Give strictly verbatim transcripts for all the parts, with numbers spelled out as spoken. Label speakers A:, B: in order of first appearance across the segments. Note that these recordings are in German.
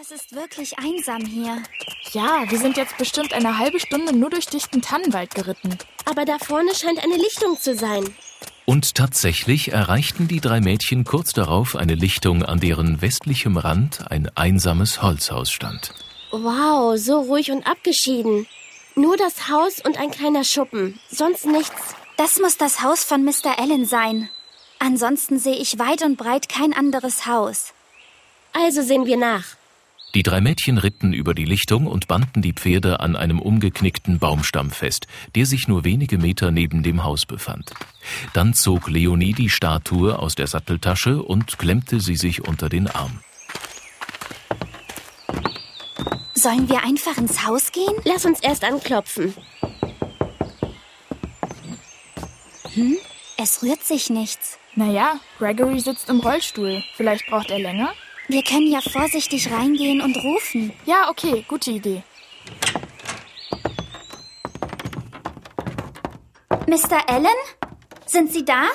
A: Das ist wirklich einsam hier.
B: Ja, wir sind jetzt bestimmt eine halbe Stunde nur durch dichten Tannenwald geritten.
C: Aber da vorne scheint eine Lichtung zu sein.
D: Und tatsächlich erreichten die drei Mädchen kurz darauf eine Lichtung, an deren westlichem Rand ein einsames Holzhaus stand.
C: Wow, so ruhig und abgeschieden. Nur das Haus und ein kleiner Schuppen, sonst nichts.
A: Das muss das Haus von Mister Allen sein. Ansonsten sehe ich weit und breit kein anderes Haus.
C: Also sehen wir nach.
D: Die drei Mädchen ritten über die Lichtung und banden die Pferde an einem umgeknickten Baumstamm fest, der sich nur wenige Meter neben dem Haus befand. Dann zog Leonie die Statue aus der Satteltasche und klemmte sie sich unter den Arm.
A: Sollen wir einfach ins Haus gehen?
C: Lass uns erst anklopfen.
A: Hm? Es rührt sich nichts.
B: Naja, Gregory sitzt im Rollstuhl. Vielleicht braucht er länger?
A: Wir können ja vorsichtig reingehen und rufen.
B: Ja, okay, gute Idee.
A: Mister Allen? Sind Sie da?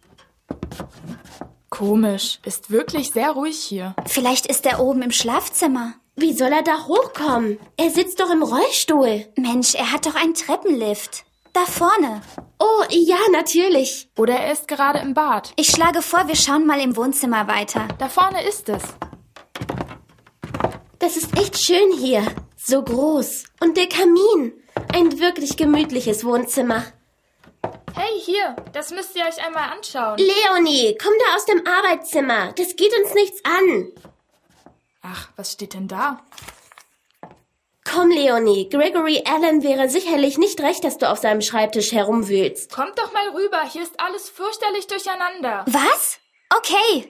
B: Komisch, ist wirklich sehr ruhig hier.
A: Vielleicht ist er oben im Schlafzimmer.
C: Wie soll er da hochkommen? Er sitzt doch im Rollstuhl.
A: Mensch, er hat doch einen Treppenlift. Da vorne.
C: Oh, ja, natürlich.
B: Oder er ist gerade im Bad.
A: Ich schlage vor, wir schauen mal im Wohnzimmer weiter.
B: Da vorne ist es.
C: Das ist echt schön hier. So groß. Und der Kamin. Ein wirklich gemütliches Wohnzimmer.
B: Hey, hier, das müsst ihr euch einmal anschauen.
C: Leonie, komm da aus dem Arbeitszimmer. Das geht uns nichts an.
B: Ach, was steht denn da?
C: Komm, Leonie, Gregory Allen wäre sicherlich nicht recht, dass du auf seinem Schreibtisch herumwühlst.
B: Kommt doch mal rüber, hier ist alles fürchterlich durcheinander.
A: Was? Okay.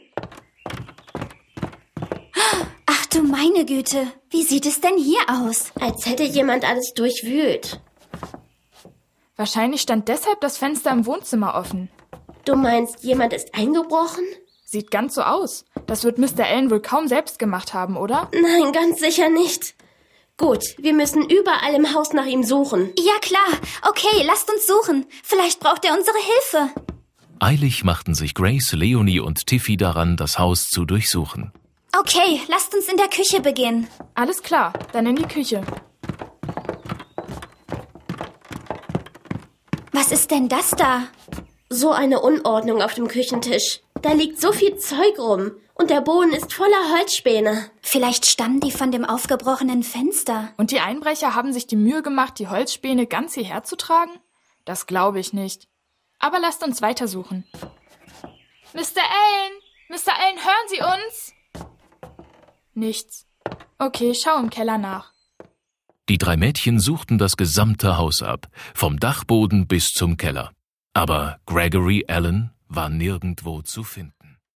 A: Ach du meine Güte, wie sieht es denn hier aus?
C: Als hätte jemand alles durchwühlt.
B: Wahrscheinlich stand deshalb das Fenster im Wohnzimmer offen.
C: Du meinst, jemand ist eingebrochen?
B: Sieht ganz so aus. Das wird Mister Allen wohl kaum selbst gemacht haben, oder?
C: Nein, ganz sicher nicht. Gut, wir müssen überall im Haus nach ihm suchen.
A: Ja, klar. Okay, lasst uns suchen. Vielleicht braucht er unsere Hilfe.
D: Eilig machten sich Grace, Leonie und Tiffy daran, das Haus zu durchsuchen.
A: Okay, lasst uns in der Küche beginnen.
B: Alles klar, dann in die Küche.
A: Was ist denn das da?
C: So eine Unordnung auf dem Küchentisch. Da liegt so viel Zeug rum. Und der Boden ist voller Holzspäne.
A: Vielleicht stammen die von dem aufgebrochenen Fenster.
B: Und die Einbrecher haben sich die Mühe gemacht, die Holzspäne ganz hierher zu tragen? Das glaube ich nicht. Aber lasst uns weitersuchen. Mister Allen! Mister Allen, hören Sie uns? Nichts. Okay, schau im Keller nach.
D: Die drei Mädchen suchten das gesamte Haus ab, vom Dachboden bis zum Keller. Aber Gregory Allen war nirgendwo zu finden.